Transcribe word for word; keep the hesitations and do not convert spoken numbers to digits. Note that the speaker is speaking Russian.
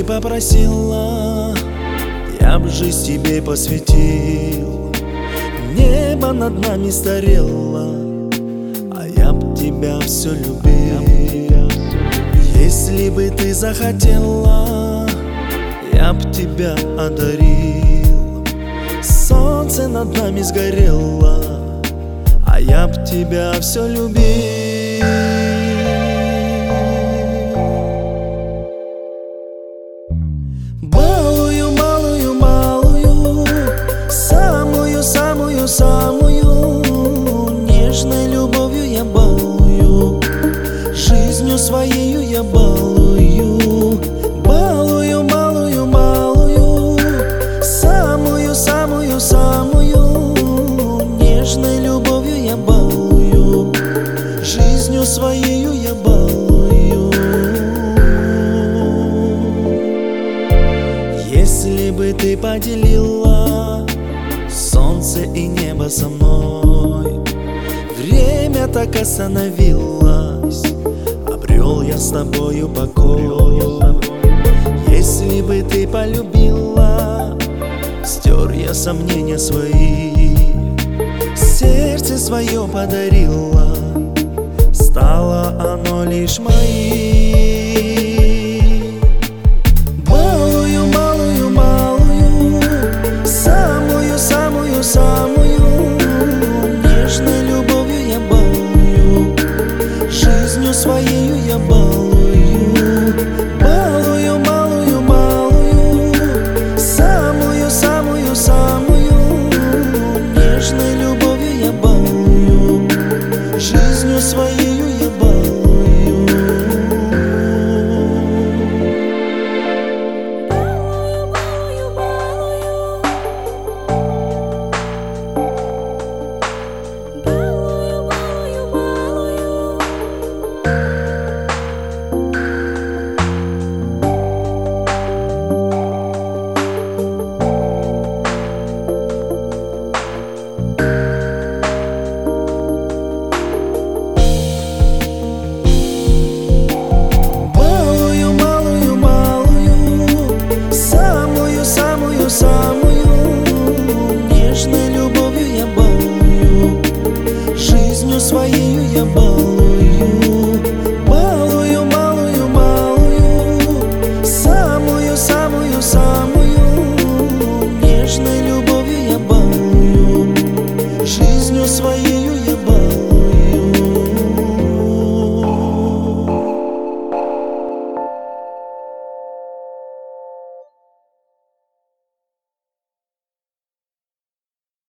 ты попросила, я б жизнь тебе посвятил. Небо над нами старело, а я б тебя все любил. Если бы ты захотела, я б тебя одарил. Солнце над нами сгорело, а я б тебя все любил. Балую, малую, малую, самую, самую, самую, нежной любовью я балую, жизнью своею я балую. Балую, малую, малую, самую, самую, самую, нежной любовью я балую, жизнью своею я балую. Если бы ты поделила солнце и небо со мной, время так остановилось, обрел я с тобою покой. Если бы ты полюбила, стер я сомнения свои, сердце свое подарила, стало оно лишь моим. Малую, малую, малую, самую, самую, самую, нежной любовью я балую, жизнью своею я балую. Балую, малую, малую, самую, самую, самую, нежной любовью я балую, жизнью своею я балую. Самую, нежной любовью я балую, жизнью своею я балую.